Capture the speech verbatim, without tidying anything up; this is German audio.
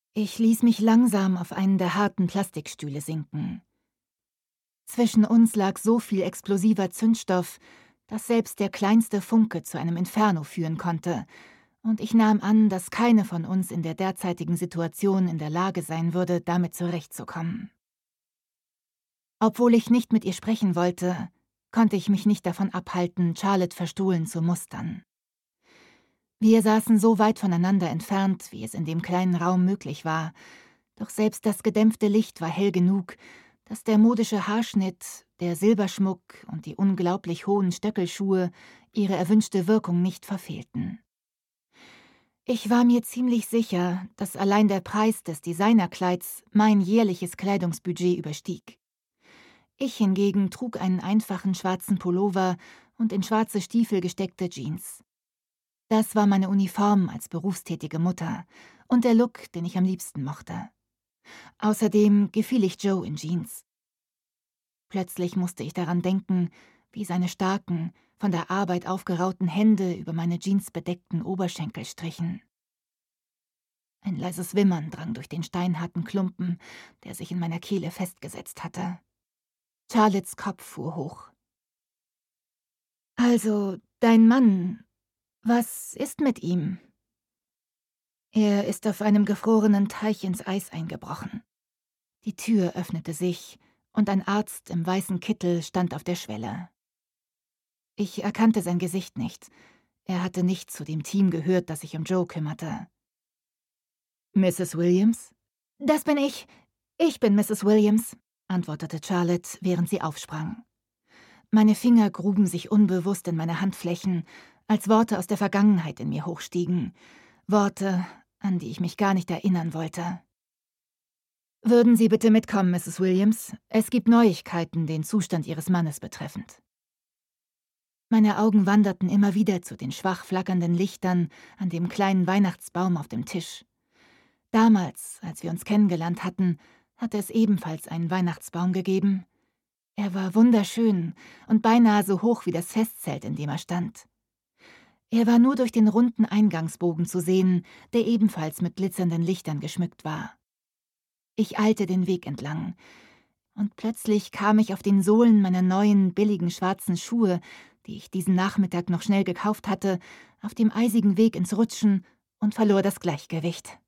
Ich ließ mich langsam auf einen der harten Plastikstühle sinken. Zwischen uns lag so viel explosiver Zündstoff, dass selbst der kleinste Funke zu einem Inferno führen konnte, und ich nahm an, dass keine von uns in der derzeitigen Situation in der Lage sein würde, damit zurechtzukommen. Obwohl ich nicht mit ihr sprechen wollte, konnte ich mich nicht davon abhalten, Charlotte verstohlen zu mustern. Wir saßen so weit voneinander entfernt, wie es in dem kleinen Raum möglich war, doch selbst das gedämpfte Licht war hell genug, dass der modische Haarschnitt, der Silberschmuck und die unglaublich hohen Stöckelschuhe ihre erwünschte Wirkung nicht verfehlten. Ich war mir ziemlich sicher, dass allein der Preis des Designerkleids mein jährliches Kleidungsbudget überstieg. Ich hingegen trug einen einfachen schwarzen Pullover und in schwarze Stiefel gesteckte Jeans. Das war meine Uniform als berufstätige Mutter und der Look, den ich am liebsten mochte. Außerdem gefiel ich Joe in Jeans. Plötzlich musste ich daran denken, wie seine starken, von der Arbeit aufgerauten Hände über meine jeansbedeckten Oberschenkel strichen. Ein leises Wimmern drang durch den steinharten Klumpen, der sich in meiner Kehle festgesetzt hatte. Charlottes Kopf fuhr hoch. »Also, dein Mann, was ist mit ihm?« »Er ist auf einem gefrorenen Teich ins Eis eingebrochen.« Die Tür öffnete sich, und ein Arzt im weißen Kittel stand auf der Schwelle. Ich erkannte sein Gesicht nicht. Er hatte nicht zu dem Team gehört, das sich um Joe kümmerte. »Misses Williams?« »Das bin ich. Ich bin Misses Williams«, antwortete Charlotte, während sie aufsprang. Meine Finger gruben sich unbewusst in meine Handflächen, als Worte aus der Vergangenheit in mir hochstiegen. Worte, an die ich mich gar nicht erinnern wollte. »Würden Sie bitte mitkommen, Misses Williams? Es gibt Neuigkeiten, den Zustand Ihres Mannes betreffend.« Meine Augen wanderten immer wieder zu den schwach flackernden Lichtern an dem kleinen Weihnachtsbaum auf dem Tisch. Damals, als wir uns kennengelernt hatten, hatte es ebenfalls einen Weihnachtsbaum gegeben. Er war wunderschön und beinahe so hoch wie das Festzelt, in dem er stand. Er war nur durch den runden Eingangsbogen zu sehen, der ebenfalls mit glitzernden Lichtern geschmückt war. Ich eilte den Weg entlang, und plötzlich kam ich auf den Sohlen meiner neuen, billigen schwarzen Schuhe, die ich diesen Nachmittag noch schnell gekauft hatte, auf dem eisigen Weg ins Rutschen und verlor das Gleichgewicht.